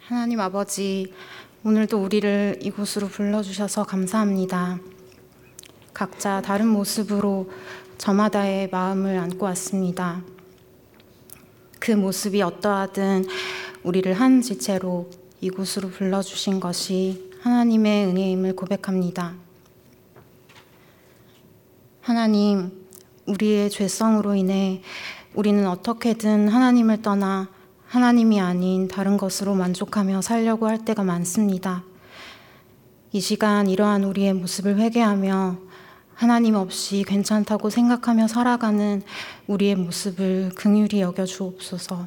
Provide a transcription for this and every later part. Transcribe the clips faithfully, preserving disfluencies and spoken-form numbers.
하나님 아버지, 오늘도 우리를 이곳으로 불러주셔서 감사합니다. 각자 다른 모습으로 저마다의 마음을 안고 왔습니다. 그 모습이 어떠하든 우리를 한 지체로 이곳으로 불러주신 것이 하나님의 은혜임을 고백합니다. 하나님, 우리의 죄성으로 인해 우리는 어떻게든 하나님을 떠나 하나님이 아닌 다른 것으로 만족하며 살려고 할 때가 많습니다. 이 시간 이러한 우리의 모습을 회개하며 하나님 없이 괜찮다고 생각하며 살아가는 우리의 모습을 긍휼히 여겨 주옵소서.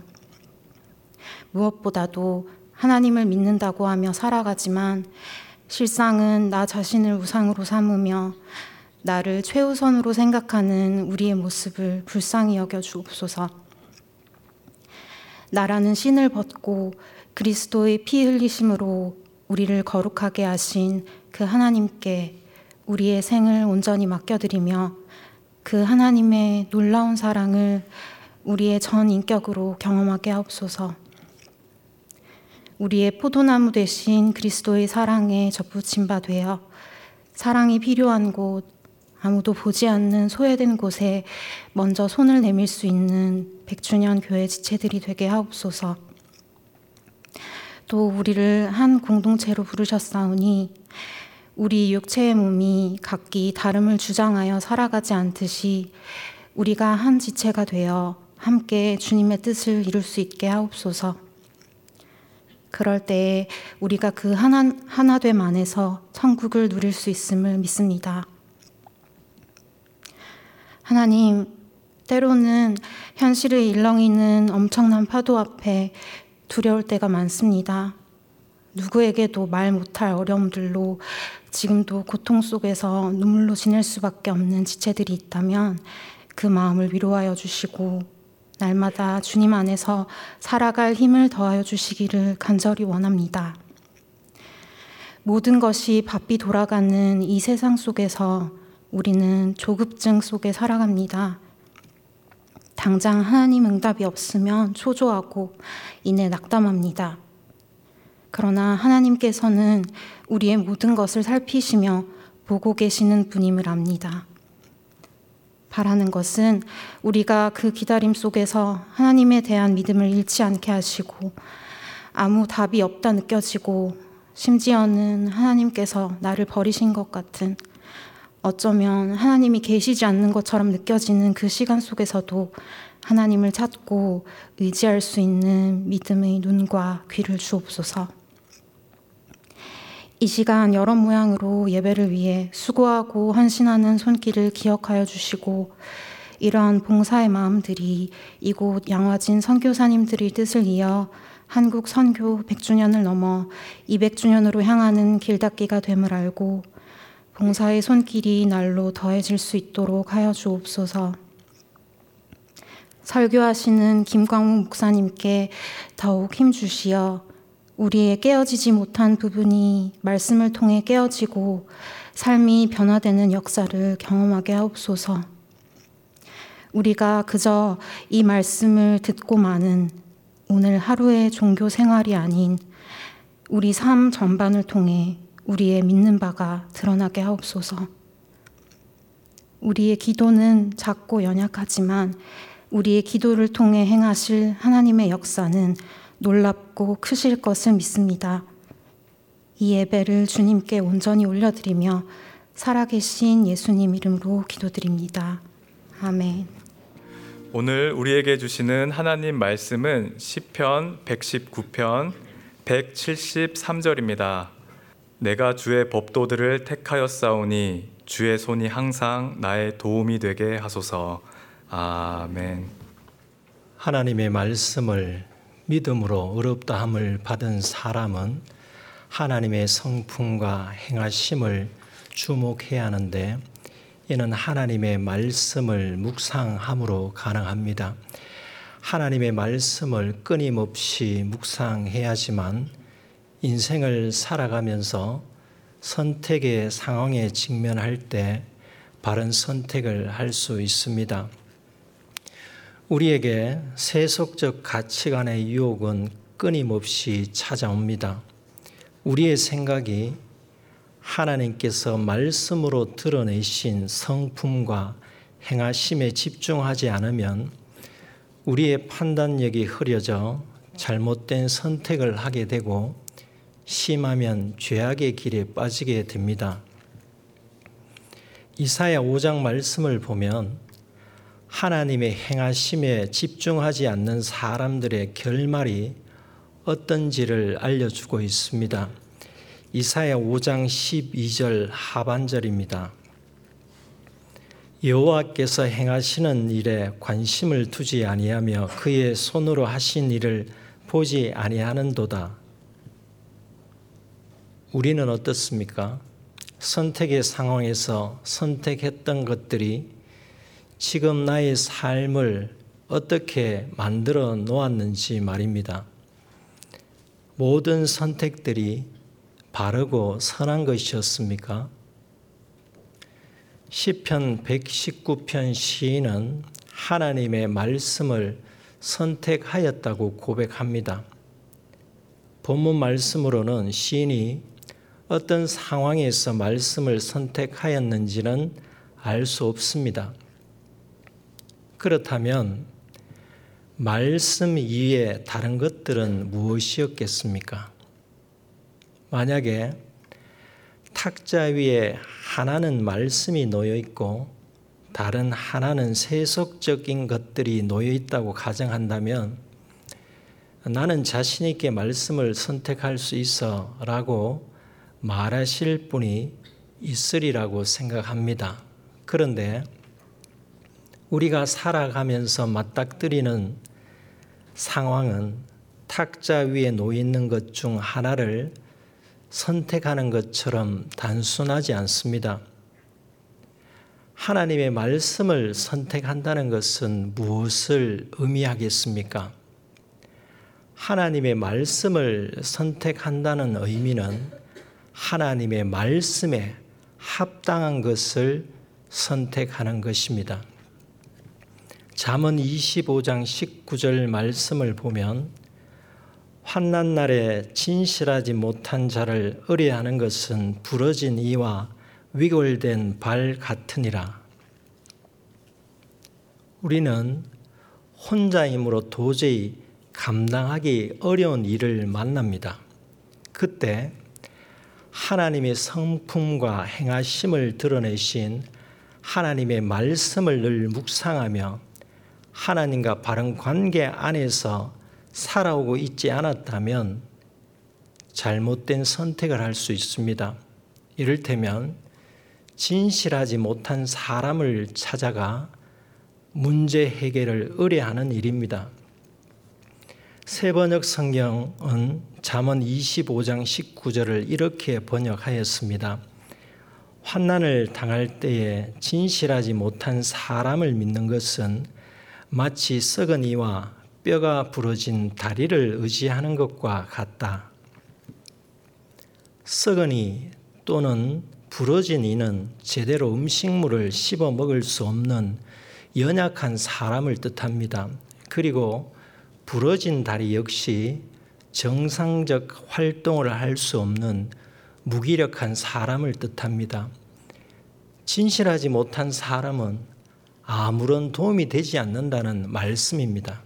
무엇보다도 하나님을 믿는다고 하며 살아가지만 실상은 나 자신을 우상으로 삼으며 나를 최우선으로 생각하는 우리의 모습을 불쌍히 여겨 주옵소서. 나라는 신을 벗고 그리스도의 피 흘리심으로 우리를 거룩하게 하신 그 하나님께 우리의 생을 온전히 맡겨드리며 그 하나님의 놀라운 사랑을 우리의 전 인격으로 경험하게 하옵소서. 우리의 포도나무 되신 그리스도의 사랑에 접붙임 바 되어 사랑이 필요한 곳, 아무도 보지 않는 소외된 곳에 먼저 손을 내밀 수 있는 백주년 교회 지체들이 되게 하옵소서. 또 우리를 한 공동체로 부르셨사오니 우리 육체의 몸이 각기 다름을 주장하여 살아가지 않듯이 우리가 한 지체가 되어 함께 주님의 뜻을 이룰 수 있게 하옵소서. 그럴 때에 우리가 그 하나, 하나됨 안에서 천국을 누릴 수 있음을 믿습니다. 하나님, 때로는 현실의 일렁이는 엄청난 파도 앞에 두려울 때가 많습니다. 누구에게도 말 못할 어려움들로 지금도 고통 속에서 눈물로 지낼 수밖에 없는 지체들이 있다면 그 마음을 위로하여 주시고 날마다 주님 안에서 살아갈 힘을 더하여 주시기를 간절히 원합니다. 모든 것이 바삐 돌아가는 이 세상 속에서 우리는 조급증 속에 살아갑니다. 당장 하나님 응답이 없으면 초조하고 이내 낙담합니다. 그러나 하나님께서는 우리의 모든 것을 살피시며 보고 계시는 분임을 압니다. 바라는 것은 우리가 그 기다림 속에서 하나님에 대한 믿음을 잃지 않게 하시고 아무 답이 없다 느껴지고 심지어는 하나님께서 나를 버리신 것 같은 어쩌면 하나님이 계시지 않는 것처럼 느껴지는 그 시간 속에서도 하나님을 찾고 의지할 수 있는 믿음의 눈과 귀를 주옵소서. 이 시간 여러 모양으로 예배를 위해 수고하고 헌신하는 손길을 기억하여 주시고 이러한 봉사의 마음들이 이곳 양화진 선교사님들의 뜻을 이어 한국 선교 백 주년을 넘어 이백 주년으로 향하는 길닫기가 됨을 알고 봉사의 손길이 날로 더해질 수 있도록 하여 주옵소서. 설교하시는 김광욱 목사님께 더욱 힘주시어 우리의 깨어지지 못한 부분이 말씀을 통해 깨어지고 삶이 변화되는 역사를 경험하게 하옵소서. 우리가 그저 이 말씀을 듣고 마는 오늘 하루의 종교 생활이 아닌 우리 삶 전반을 통해 우리의 믿는 바가 드러나게 하옵소서. 우리의 기도는 작고 연약하지만 우리의 기도를 통해 행하실 하나님의 역사는 놀랍고 크실 것을 믿습니다. 이 예배를 주님께 온전히 올려드리며 살아계신 예수님 이름으로 기도드립니다. 아멘. 오늘 우리에게 주시는 하나님 말씀은 시편 백십구 편 백칠십삼 절입니다. 내가 주의 법도들을 택하였사오니 주의 손이 항상 나의 도움이 되게 하소서. 아멘. 하나님의 말씀을 믿음으로 의롭다함을 받은 사람은 하나님의 성품과 행하심을 주목해야 하는데 이는 하나님의 말씀을 묵상함으로 가능합니다. 하나님의 말씀을 끊임없이 묵상해야지만 인생을 살아가면서 선택의 상황에 직면할 때 바른 선택을 할 수 있습니다. 우리에게 세속적 가치관의 유혹은 끊임없이 찾아옵니다. 우리의 생각이 하나님께서 말씀으로 드러내신 성품과 행하심에 집중하지 않으면 우리의 판단력이 흐려져 잘못된 선택을 하게 되고 심하면 죄악의 길에 빠지게 됩니다. 이사야 오 장 말씀을 보면 하나님의 행하심에 집중하지 않는 사람들의 결말이 어떤지를 알려주고 있습니다. 이사야 오 장 십이 절 하반절입니다. 여호와께서 행하시는 일에 관심을 두지 아니하며 그의 손으로 하신 일을 보지 아니하는도다. 우리는 어떻습니까? 선택의 상황에서 선택했던 것들이 지금 나의 삶을 어떻게 만들어 놓았는지 말입니다. 모든 선택들이 바르고 선한 것이었습니까? 시편 백십구 편 시인은 하나님의 말씀을 선택하였다고 고백합니다. 본문 말씀으로는 시인이 어떤 상황에서 말씀을 선택하였는지는 알 수 없습니다. 그렇다면 말씀 이외에 다른 것들은 무엇이었겠습니까? 만약에 탁자 위에 하나는 말씀이 놓여 있고 다른 하나는 세속적인 것들이 놓여 있다고 가정한다면 나는 자신 있게 말씀을 선택할 수 있어 라고 말하실 분이 있으리라고 생각합니다. 그런데 우리가 살아가면서 맞닥뜨리는 상황은 탁자 위에 놓여 있는 것 중 하나를 선택하는 것처럼 단순하지 않습니다. 하나님의 말씀을 선택한다는 것은 무엇을 의미하겠습니까? 하나님의 말씀을 선택한다는 의미는 하나님의 말씀에 합당한 것을 선택하는 것입니다. 잠언 이십오 장 십구 절 말씀을 보면 환난 날에 진실하지 못한 자를 의뢰하는 것은 부러진 이와 위골된 발 같으니라. 우리는 혼자이므로 도저히 감당하기 어려운 일을 만납니다. 그때 하나님의 성품과 행하심을 드러내신 하나님의 말씀을 늘 묵상하며 하나님과 바른 관계 안에서 살아오고 있지 않았다면 잘못된 선택을 할 수 있습니다. 이를테면 진실하지 못한 사람을 찾아가 문제 해결을 의뢰하는 일입니다. 새번역 성경은 잠언 이십오 장 십구 절을 이렇게 번역하였습니다. 환난을 당할 때에 진실하지 못한 사람을 믿는 것은 마치 썩은 이와 뼈가 부러진 다리를 의지하는 것과 같다. 썩은 이 또는 부러진 이는 제대로 음식물을 씹어 먹을 수 없는 연약한 사람을 뜻합니다. 그리고 부러진 다리 역시 정상적 활동을 할 수 없는 무기력한 사람을 뜻합니다. 진실하지 못한 사람은 아무런 도움이 되지 않는다는 말씀입니다.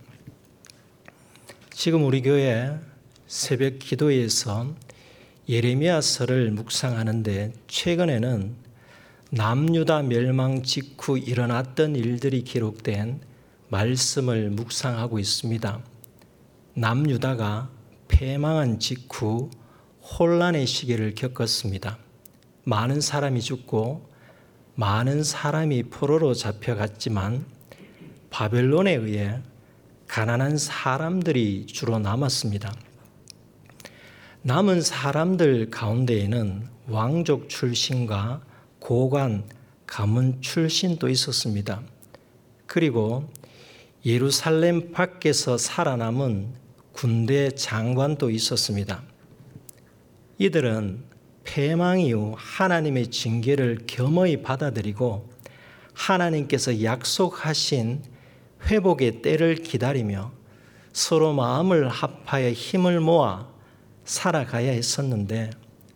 지금 우리 교회 새벽 기도에서 예레미야서를 묵상하는데 최근에는 남유다 멸망 직후 일어났던 일들이 기록된 말씀을 묵상하고 있습니다. 남유다가 패망한 직후 혼란의 시기를 겪었습니다. 많은 사람이 죽고 많은 사람이 포로로 잡혀갔지만 바벨론에 의해 가난한 사람들이 주로 남았습니다. 남은 사람들 가운데에는 왕족 출신과 고관, 가문 출신도 있었습니다. 그리고 예루살렘 밖에서 살아남은 군대 장관도 있었습니다. 이들은 패망 이후 하나님의 징계를 겸허히 받아들이고 하나님께서 약속하신 회복의 때를 기다리며 서로 마음을 합하여 힘을 모아 살아가야 했었는데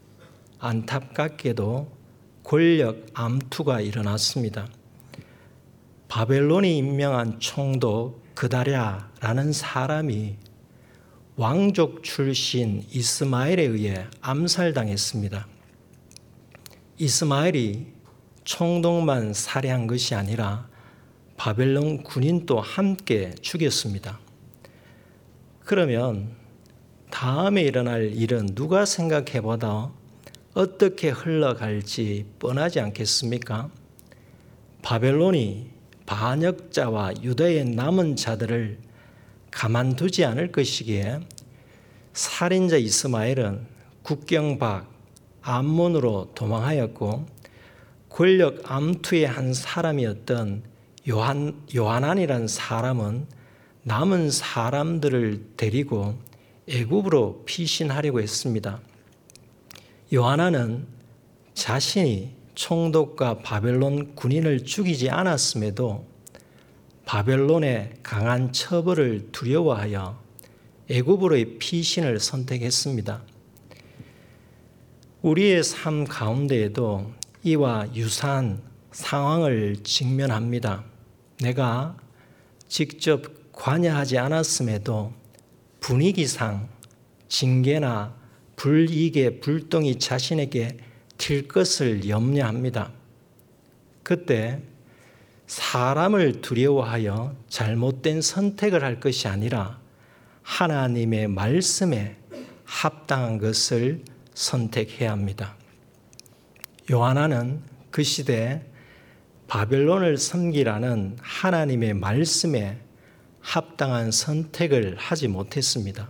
안타깝게도 권력 암투가 일어났습니다. 바벨론이 임명한 총독 그다랴라는 사람이 왕족 출신 이스마엘에 의해 암살당했습니다. 이스마엘이 총독만 살해한 것이 아니라 바벨론 군인도 함께 죽였습니다. 그러면 다음에 일어날 일은 누가 생각해보다 어떻게 흘러갈지 뻔하지 않겠습니까? 바벨론이 반역자와 유다의 남은 자들을 가만두지 않을 것이기에 살인자 이스마엘은 국경 밖 암몬으로 도망하였고 권력 암투의 한 사람이었던 요한, 요하난이라는 사람은 남은 사람들을 데리고 애굽으로 피신하려고 했습니다. 요하난은 자신이 총독과 바벨론 군인을 죽이지 않았음에도 바벨론의 강한 처벌을 두려워하여 애굽으로의 피신을 선택했습니다. 우리의 삶 가운데에도 이와 유사한 상황을 직면합니다. 내가 직접 관여하지 않았음에도 분위기상 징계나 불이익의 불똥이 자신에게 튈 것을 염려합니다. 그때 사람을 두려워하여 잘못된 선택을 할 것이 아니라 하나님의 말씀에 합당한 것을 선택해야 합니다. 요하나는 그 시대에 바벨론을 섬기라는 하나님의 말씀에 합당한 선택을 하지 못했습니다.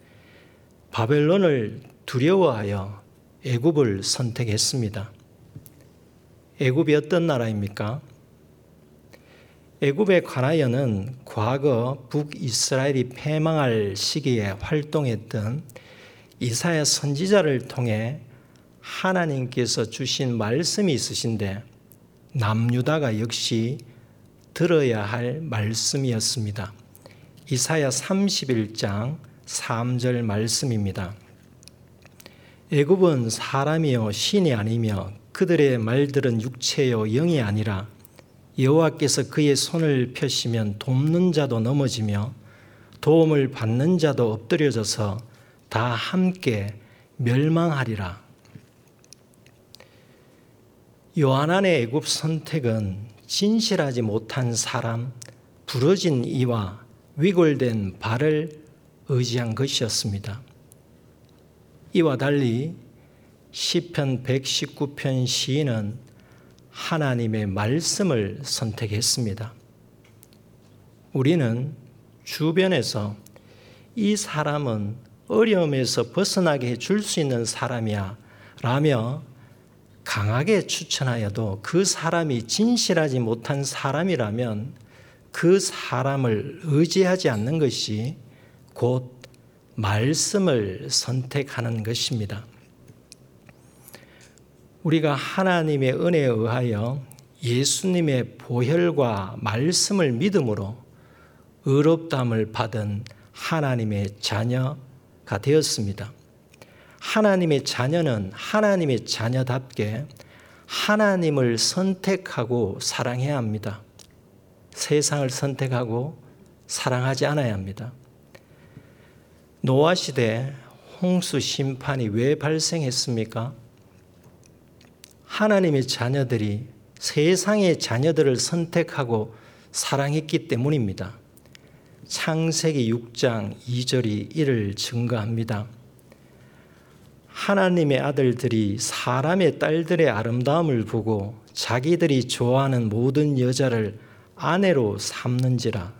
바벨론을 두려워하여 애굽을 선택했습니다. 애굽이 어떤 나라입니까? 애굽에 관하여는 과거 북이스라엘이 패망할 시기에 활동했던 이사야 선지자를 통해 하나님께서 주신 말씀이 있으신데 남유다가 역시 들어야 할 말씀이었습니다. 이사야 삼십일 장 삼 절 말씀입니다. 애굽은 사람이요 신이 아니며 그들의 말들은 육체요 영이 아니라 여호와께서 그의 손을 펴시면 돕는 자도 넘어지며 도움을 받는 자도 엎드려져서 다 함께 멸망하리라. 요하난의 애굽 선택은 진실하지 못한 사람, 부러진 이와 위골된 발을 의지한 것이었습니다. 이와 달리 시편 백십구 편 시인은 하나님의 말씀을 선택했습니다. 우리는 주변에서 이 사람은 어려움에서 벗어나게 해줄 수 있는 사람이야 라며 강하게 추천하여도 그 사람이 진실하지 못한 사람이라면 그 사람을 의지하지 않는 것이 곧 말씀을 선택하는 것입니다. 우리가 하나님의 은혜에 의하여 예수님의 보혈과 말씀을 믿음으로 의롭다함을 받은 하나님의 자녀가 되었습니다. 하나님의 자녀는 하나님의 자녀답게 하나님을 선택하고 사랑해야 합니다. 세상을 선택하고 사랑하지 않아야 합니다. 노아 시대 홍수 심판이 왜 발생했습니까? 하나님의 자녀들이 세상의 자녀들을 선택하고 사랑했기 때문입니다. 창세기 육 장 이 절이 이를 증거합니다. 하나님의 아들들이 사람의 딸들의 아름다움을 보고 자기들이 좋아하는 모든 여자를 아내로 삼는지라.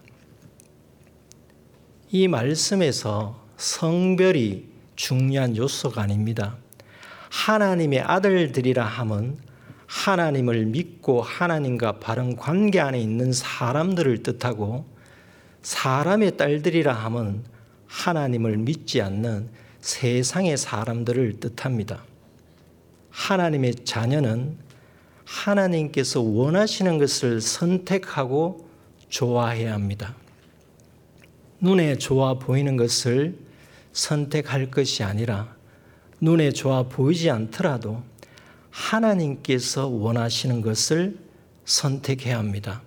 이 말씀에서 성별이 중요한 요소가 아닙니다. 하나님의 아들들이라 함은 하나님을 믿고 하나님과 바른 관계 안에 있는 사람들을 뜻하고 사람의 딸들이라 함은 하나님을 믿지 않는 세상의 사람들을 뜻합니다. 하나님의 자녀는 하나님께서 원하시는 것을 선택하고 좋아해야 합니다. 눈에 좋아 보이는 것을 선택할 것이 아니라 눈에 좋아 보이지 않더라도 하나님께서 원하시는 것을 선택해야 합니다.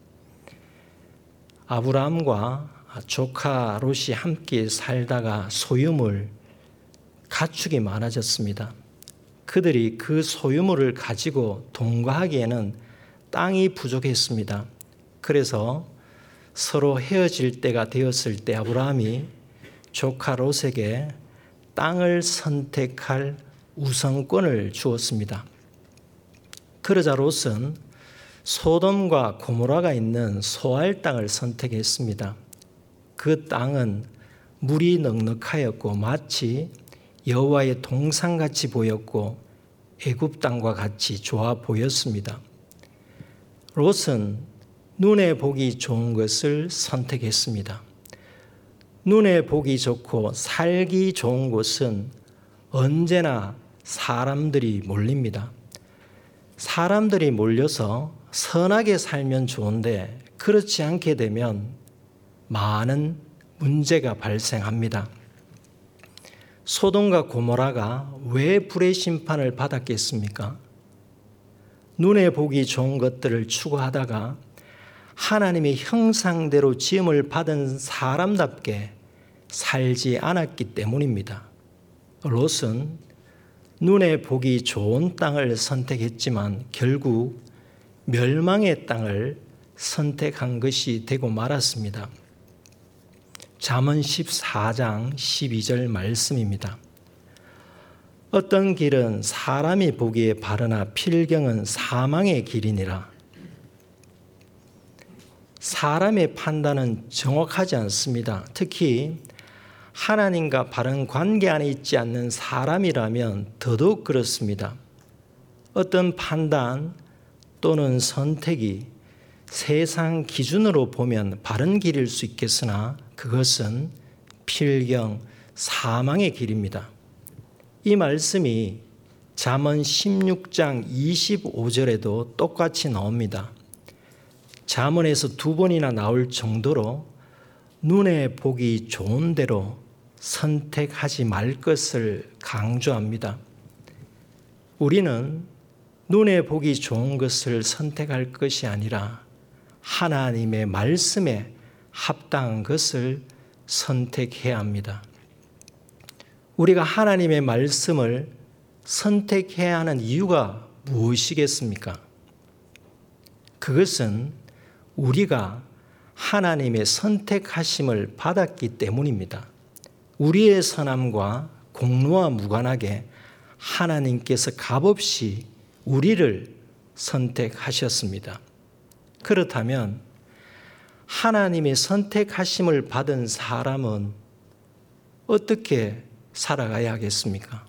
아브라함과 조카 롯이 함께 살다가 소유물, 가축이 많아졌습니다. 그들이 그 소유물을 가지고 동거하기에는 땅이 부족했습니다. 그래서 서로 헤어질 때가 되었을 때 아브라함이 조카 롯에게 땅을 선택할 우선권을 주었습니다. 그러자 롯은 소돔과 고모라가 있는 소알 땅을 선택했습니다. 그 땅은 물이 넉넉하였고 마치 여호와의 동산같이 보였고 애굽 땅과 같이 좋아 보였습니다. 롯은 눈에 보기 좋은 것을 선택했습니다. 눈에 보기 좋고 살기 좋은 곳은 언제나 사람들이 몰립니다. 사람들이 몰려서 선하게 살면 좋은데 그렇지 않게 되면 많은 문제가 발생합니다. 소돔과 고모라가 왜 불의 심판을 받았겠습니까? 눈에 보기 좋은 것들을 추구하다가 하나님의 형상대로 지음을 받은 사람답게 살지 않았기 때문입니다. 롯은 눈에 보기 좋은 땅을 선택했지만 결국 멸망의 땅을 선택한 것이 되고 말았습니다. 잠언 십사 장 십이 절 말씀입니다. 어떤 길은 사람이 보기에 바르나 필경은 사망의 길이니라. 사람의 판단은 정확하지 않습니다. 특히 하나님과 바른 관계 안에 있지 않는 사람이라면 더더욱 그렇습니다. 어떤 판단 또는 선택이 세상 기준으로 보면 바른 길일 수 있겠으나 그것은 필경, 사망의 길입니다. 이 말씀이 잠언 십육 장 이십오 절에도 똑같이 나옵니다. 잠언에서 두 번이나 나올 정도로 눈에 보기 좋은 대로 선택하지 말 것을 강조합니다. 우리는 눈에 보기 좋은 것을 선택할 것이 아니라 하나님의 말씀에 합당한 것을 선택해야 합니다. 우리가 하나님의 말씀을 선택해야 하는 이유가 무엇이겠습니까? 그것은 우리가 하나님의 선택하심을 받았기 때문입니다. 우리의 선함과 공로와 무관하게 하나님께서 값없이 우리를 선택하셨습니다. 그렇다면 하나님의 선택하심을 받은 사람은 어떻게 살아가야 하겠습니까?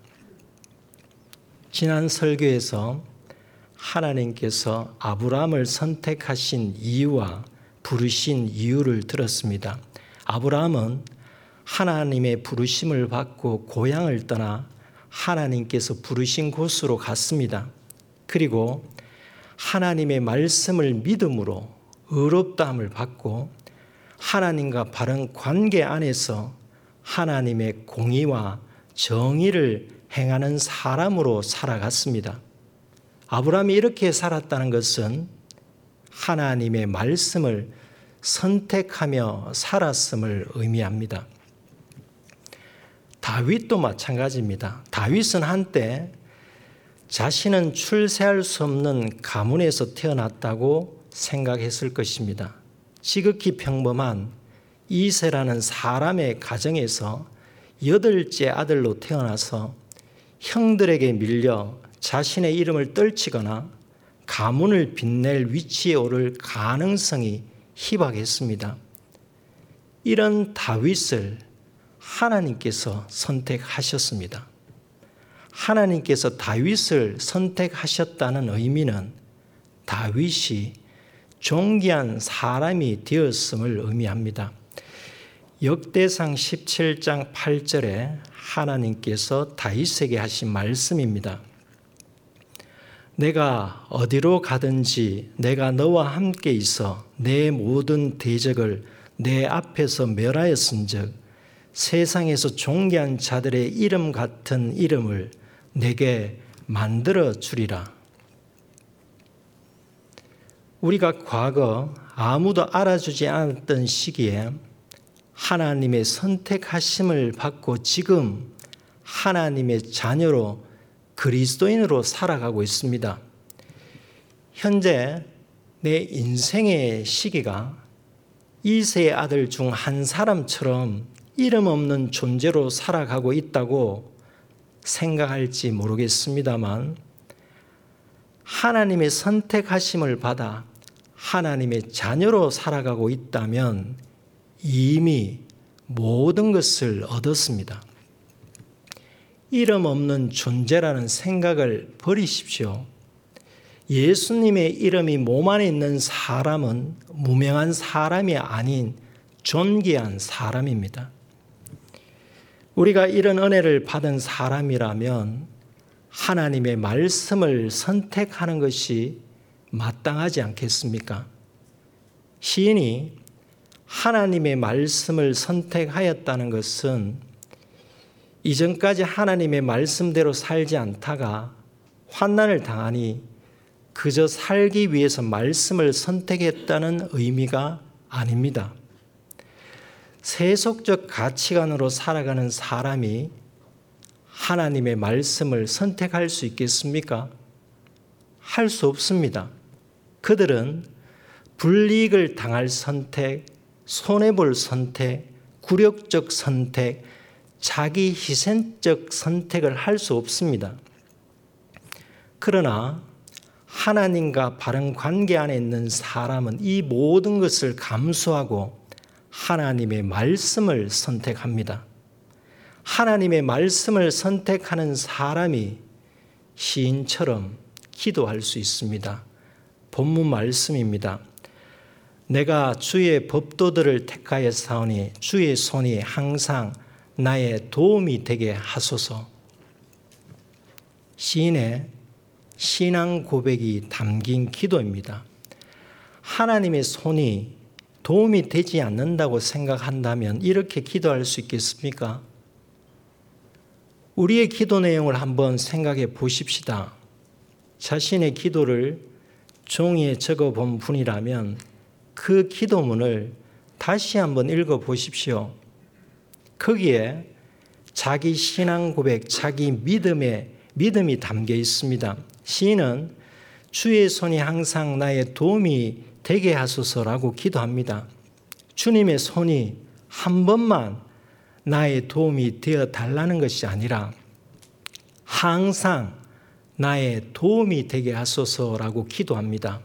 지난 설교에서 하나님께서 아브라함을 선택하신 이유와 부르신 이유를 들었습니다. 아브라함은 하나님의 부르심을 받고 고향을 떠나 하나님께서 부르신 곳으로 갔습니다. 그리고 하나님의 말씀을 믿음으로 의롭다함을 받고 하나님과 바른 관계 안에서 하나님의 공의와 정의를 행하는 사람으로 살아갔습니다. 아브라함이 이렇게 살았다는 것은 하나님의 말씀을 선택하며 살았음을 의미합니다. 다윗도 마찬가지입니다. 다윗은 한때 자신은 출세할 수 없는 가문에서 태어났다고 생각했을 것입니다. 지극히 평범한 이새라는 사람의 가정에서 여덟째 아들로 태어나서 형들에게 밀려 자신의 이름을 떨치거나 가문을 빛낼 위치에 오를 가능성이 희박했습니다. 이런 다윗을 하나님께서 선택하셨습니다. 하나님께서 다윗을 선택하셨다는 의미는 다윗이 존귀한 사람이 되었음을 의미합니다. 역대상 십칠 장 팔 절에 하나님께서 다윗에게 하신 말씀입니다. 내가 어디로 가든지 내가 너와 함께 있어 내 모든 대적을 내 앞에서 멸하였은즉 세상에서 존귀한 자들의 이름 같은 이름을 내게 만들어 주리라. 우리가 과거 아무도 알아주지 않았던 시기에 하나님의 선택하심을 받고 지금 하나님의 자녀로 그리스도인으로 살아가고 있습니다. 현재 내 인생의 시기가 이세의 아들 중 한 사람처럼 이름 없는 존재로 살아가고 있다고 생각할지 모르겠습니다만 하나님의 선택하심을 받아 하나님의 자녀로 살아가고 있다면 이미 모든 것을 얻었습니다. 이름 없는 존재라는 생각을 버리십시오. 예수님의 이름이 몸 안에 있는 사람은 무명한 사람이 아닌 존귀한 사람입니다. 우리가 이런 은혜를 받은 사람이라면 하나님의 말씀을 선택하는 것이 마땅하지 않겠습니까? 시인이 하나님의 말씀을 선택하였다는 것은 이전까지 하나님의 말씀대로 살지 않다가 환난을 당하니 그저 살기 위해서 말씀을 선택했다는 의미가 아닙니다. 세속적 가치관으로 살아가는 사람이 하나님의 말씀을 선택할 수 있겠습니까? 할 수 없습니다. 그들은 불이익을 당할 선택, 손해볼 선택, 굴욕적 선택, 자기 희생적 선택을 할 수 없습니다. 그러나 하나님과 바른 관계 안에 있는 사람은 이 모든 것을 감수하고 하나님의 말씀을 선택합니다. 하나님의 말씀을 선택하는 사람이 시인처럼 기도할 수 있습니다. 본문 말씀입니다. 내가 주의 법도들을 택하였사오니 주의 손이 항상 나의 도움이 되게 하소서. 시인의 신앙 고백이 담긴 기도입니다. 하나님의 손이 도움이 되지 않는다고 생각한다면 이렇게 기도할 수 있겠습니까? 우리의 기도 내용을 한번 생각해 보십시다. 자신의 기도를 종이에 적어 본 분이라면 그 기도문을 다시 한번 읽어 보십시오. 거기에 자기 신앙 고백, 자기 믿음의 믿음이 담겨 있습니다. 시인은 주의 손이 항상 나의 도움이 되게 하소서라고 기도합니다. 주님의 손이 한 번만 나의 도움이 되어 달라는 것이 아니라 항상 나의 도움이 되게 하소서라고 기도합니다.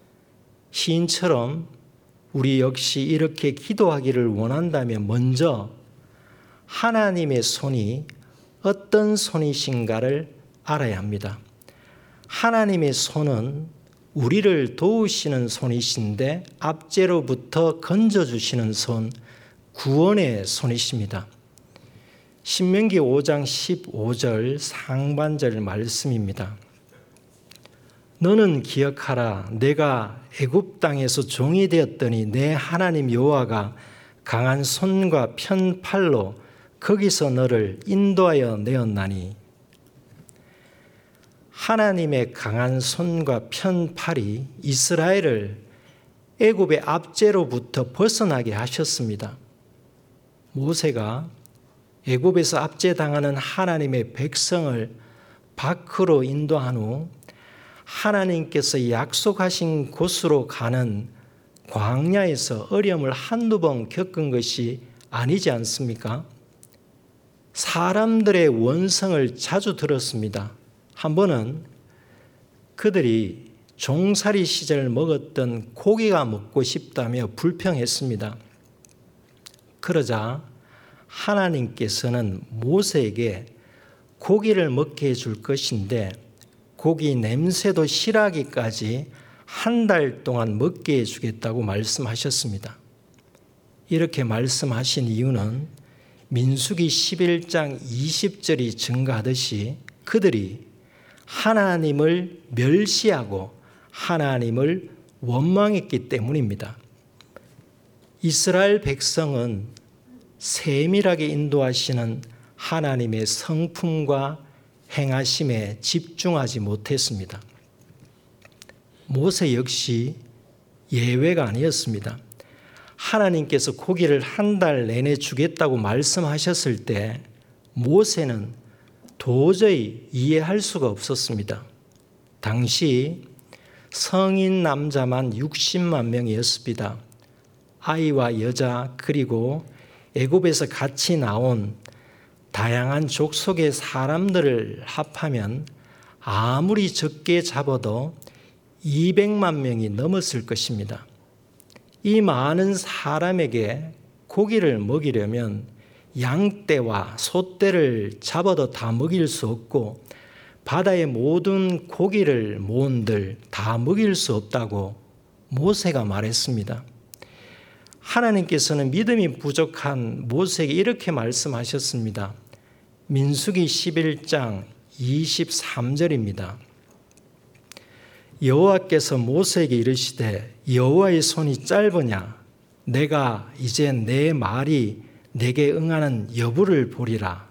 시인처럼 우리 역시 이렇게 기도하기를 원한다면 먼저 하나님의 손이 어떤 손이신가를 알아야 합니다. 하나님의 손은 우리를 도우시는 손이신데 압제로부터 건져주시는 손, 구원의 손이십니다. 신명기 오 장 십오 절 상반절 말씀입니다. 너는 기억하라. 내가 애굽 땅에서 종이 되었더니 내 하나님 여호와가 강한 손과 편 팔로 거기서 너를 인도하여 내었나니. 하나님의 강한 손과 편 팔이 이스라엘을 애굽의 압제로부터 벗어나게 하셨습니다. 모세가 애굽에서 압제당하는 하나님의 백성을 밖으로 인도한 후 하나님께서 약속하신 곳으로 가는 광야에서 어려움을 한두 번 겪은 것이 아니지 않습니까? 사람들의 원성을 자주 들었습니다. 한 번은 그들이 종살이 시절 먹었던 고기가 먹고 싶다며 불평했습니다. 그러자 하나님께서는 모세에게 고기를 먹게 해줄 것인데 고기 냄새도 싫어하기까지 한 달 동안 먹게 해주겠다고 말씀하셨습니다. 이렇게 말씀하신 이유는 민수기 십일 장 이십 절이 증가하듯이 그들이 하나님을 멸시하고 하나님을 원망했기 때문입니다. 이스라엘 백성은 세밀하게 인도하시는 하나님의 성품과 행하심에 집중하지 못했습니다. 모세 역시 예외가 아니었습니다. 하나님께서 고기를 한 달 내내 주겠다고 말씀하셨을 때 모세는 도저히 이해할 수가 없었습니다. 당시 성인 남자만 육십만 명이었습니다. 아이와 여자 그리고 애굽에서 같이 나온 다양한 족속의 사람들을 합하면 아무리 적게 잡아도 이백만 명이 넘었을 것입니다. 이 많은 사람에게 고기를 먹이려면 양떼와 소떼를 잡아도 다 먹일 수 없고 바다의 모든 고기를 모은들 다 먹일 수 없다고 모세가 말했습니다. 하나님께서는 믿음이 부족한 모세에게 이렇게 말씀하셨습니다. 민수기 십일 장 이십삼 절입니다. 여호와께서 모세에게 이르시되 여호와의 손이 짧으냐 내가 이제 내 말이 내게 응하는 여부를 보리라.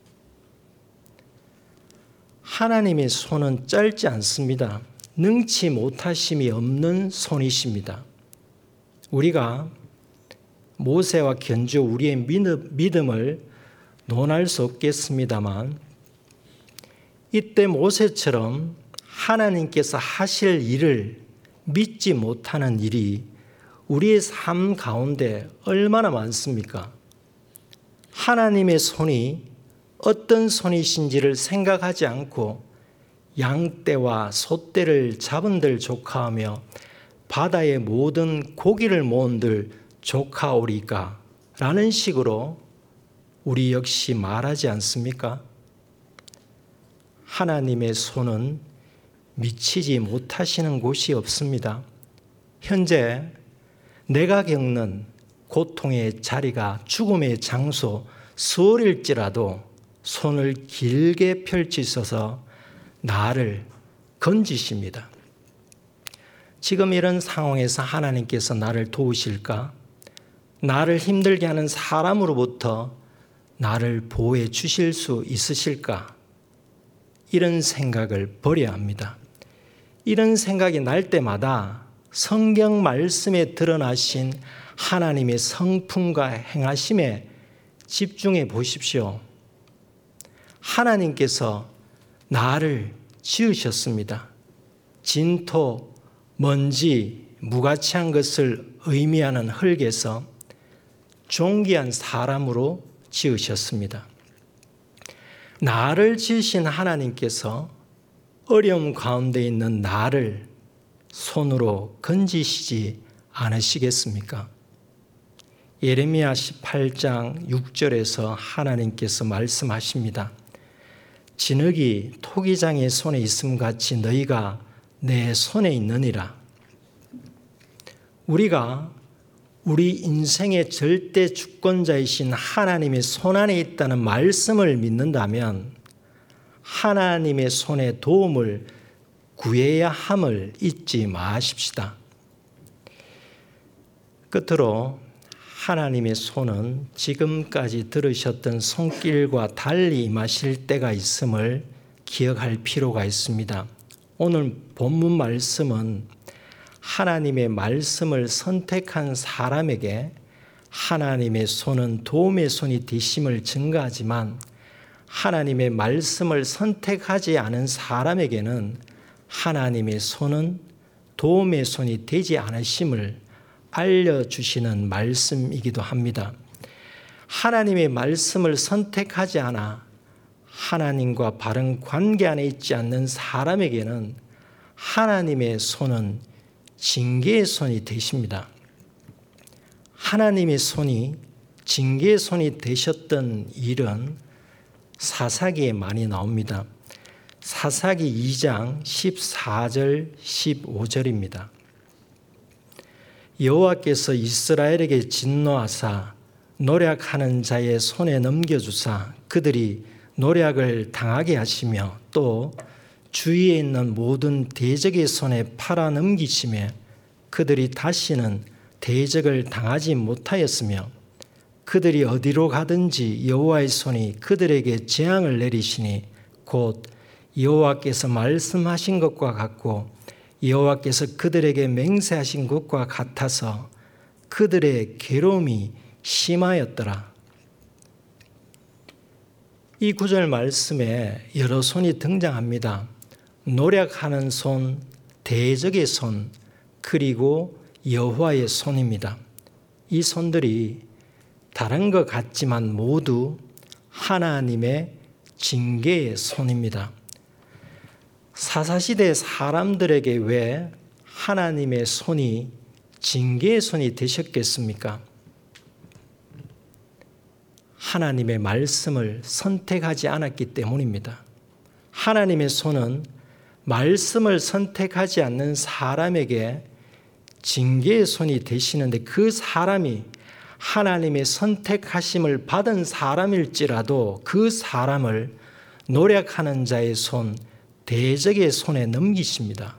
하나님의 손은 짧지 않습니다. 능치 못하심이 없는 손이십니다. 우리가 모세와 견주 우리의 믿음을 논할 수 없겠습니다만 이때 모세처럼 하나님께서 하실 일을 믿지 못하는 일이 우리의 삶 가운데 얼마나 많습니까? 하나님의 손이 어떤 손이신지를 생각하지 않고 양떼와 소떼를 잡은들 조카하며 바다의 모든 고기를 모은들 조카오리까 라는 식으로 우리 역시 말하지 않습니까? 하나님의 손은 미치지 못하시는 곳이 없습니다. 현재 내가 겪는 고통의 자리가 죽음의 장소 수월일지라도 손을 길게 펼치셔서 나를 건지십니다. 지금 이런 상황에서 하나님께서 나를 도우실까? 나를 힘들게 하는 사람으로부터 나를 보호해 주실 수 있으실까? 이런 생각을 버려야 합니다. 이런 생각이 날 때마다 성경 말씀에 드러나신 하나님의 성품과 행하심에 집중해 보십시오. 하나님께서 나를 지으셨습니다. 진토, 먼지, 무가치한 것을 의미하는 흙에서 존귀한 사람으로 지으셨습니다. 나를 지으신 하나님께서 어려움 가운데 있는 나를 손으로 건지시지 않으시겠습니까? 예레미야 십팔 장 육 절에서 하나님께서 말씀하십니다. 진흙이 토기장의 손에 있음 같이 너희가 내 손에 있느니라. 우리가 우리 인생의 절대 주권자이신 하나님의 손 안에 있다는 말씀을 믿는다면 하나님의 손에 도움을 구해야 함을 잊지 마십시다. 끝으로 하나님의 손은 지금까지 들으셨던 손길과 달리 임하실 때가 있음을 기억할 필요가 있습니다. 오늘 본문 말씀은 하나님의 말씀을 선택한 사람에게 하나님의 손은 도움의 손이 되심을 증가하지만 하나님의 말씀을 선택하지 않은 사람에게는 하나님의 손은 도움의 손이 되지 않으심을 알려주시는 말씀이기도 합니다. 하나님의 말씀을 선택하지 않아 하나님과 바른 관계 안에 있지 않는 사람에게는 하나님의 손은 징계의 손이 되십니다. 하나님의 손이 징계의 손이 되셨던 일은 사사기에 많이 나옵니다. 사사기 이 장 십사 절 십오 절입니다. 여호와께서 이스라엘에게 진노하사 노략하는 자의 손에 넘겨주사 그들이 노략을 당하게 하시며 또 주위에 있는 모든 대적의 손에 팔아 넘기시며 그들이 다시는 대적을 당하지 못하였으며 그들이 어디로 가든지 여호와의 손이 그들에게 재앙을 내리시니 곧 여호와께서 말씀하신 것과 같고 여호와께서 그들에게 맹세하신 것과 같아서 그들의 괴로움이 심하였더라. 이 구절 말씀에 여러 손이 등장합니다. 노력하는 손, 대적의 손, 그리고 여호와의 손입니다. 이 손들이 다른 것 같지만 모두 하나님의 징계의 손입니다. 사사시대 사람들에게 왜 하나님의 손이 징계의 손이 되셨겠습니까? 하나님의 말씀을 선택하지 않았기 때문입니다. 하나님의 손은 말씀을 선택하지 않는 사람에게 징계의 손이 되시는데 그 사람이 하나님의 선택하심을 받은 사람일지라도 그 사람을 노력하는 자의 손, 대적의 손에 넘기십니다.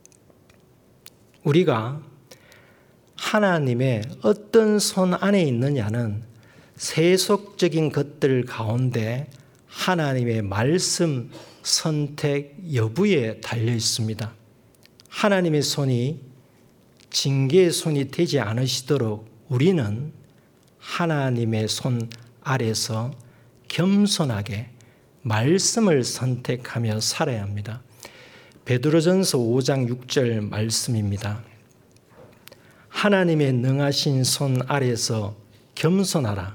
우리가 하나님의 어떤 손 안에 있느냐는 세속적인 것들 가운데 하나님의 말씀 선택 여부에 달려 있습니다. 하나님의 손이 징계의 손이 되지 않으시도록 우리는 하나님의 손 아래서 겸손하게 말씀을 선택하며 살아야 합니다. 베드로전서 오 장 육 절 말씀입니다. 하나님의 능하신 손 아래서 겸손하라.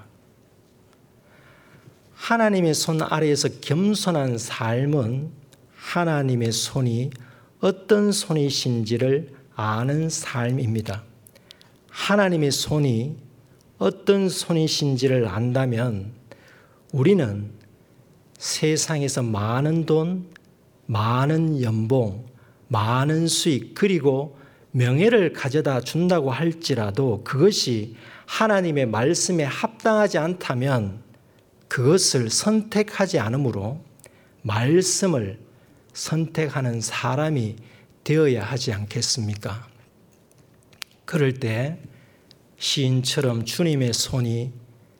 하나님의 손 아래에서 겸손한 삶은 하나님의 손이 어떤 손이신지를 아는 삶입니다. 하나님의 손이 어떤 손이신지를 안다면 우리는 세상에서 많은 돈, 많은 연봉, 많은 수익 그리고 명예를 가져다 준다고 할지라도 그것이 하나님의 말씀에 합당하지 않다면 그것을 선택하지 않으므로 말씀을 선택하는 사람이 되어야 하지 않겠습니까? 그럴 때 시인처럼 주님의 손이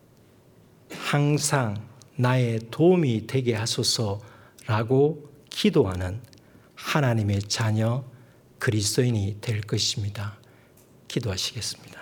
항상 나의 도움이 되게 하소서라고 기도하는 하나님의 자녀 그리스도인이 될 것입니다. 기도하시겠습니다.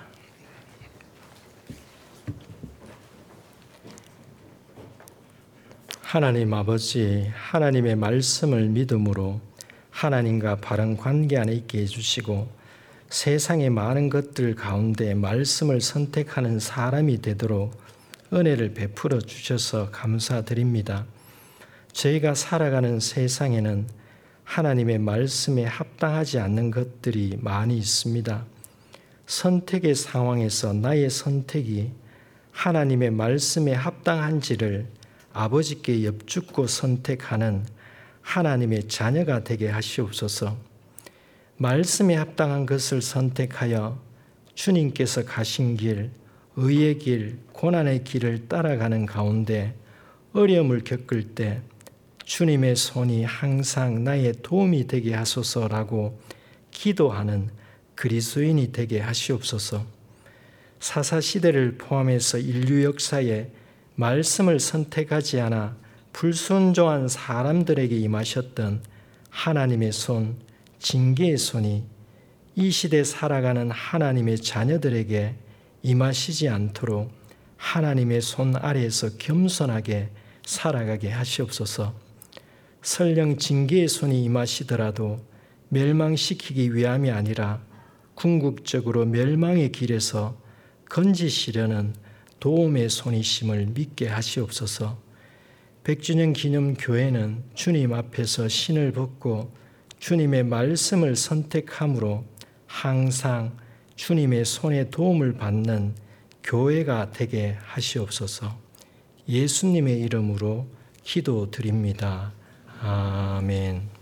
하나님 아버지, 하나님의 말씀을 믿음으로 하나님과 바른 관계 안에 있게 해주시고 세상의 많은 것들 가운데 말씀을 선택하는 사람이 되도록 은혜를 베풀어 주셔서 감사드립니다. 저희가 살아가는 세상에는 하나님의 말씀에 합당하지 않는 것들이 많이 있습니다. 선택의 상황에서 나의 선택이 하나님의 말씀에 합당한지를 아버지께 여쭙고 선택하는 하나님의 자녀가 되게 하시옵소서. 말씀에 합당한 것을 선택하여 주님께서 가신 길, 의의 길, 고난의 길을 따라가는 가운데 어려움을 겪을 때 주님의 손이 항상 나의 도움이 되게 하소서라고 기도하는 그리스도인이 되게 하시옵소서. 사사시대를 포함해서 인류 역사에 말씀을 선택하지 않아 불순종한 사람들에게 임하셨던 하나님의 손, 징계의 손이 이 시대 살아가는 하나님의 자녀들에게 임하시지 않도록 하나님의 손 아래에서 겸손하게 살아가게 하시옵소서. 설령 징계의 손이 임하시더라도 멸망시키기 위함이 아니라 궁극적으로 멸망의 길에서 건지시려는 도움의 손이심을 믿게 하시옵소서. 백주년 기념 교회는 주님 앞에서 신을 벗고 주님의 말씀을 선택함으로 항상 주님의 손에 도움을 받는 교회가 되게 하시옵소서. 예수님의 이름으로 기도드립니다. 아멘.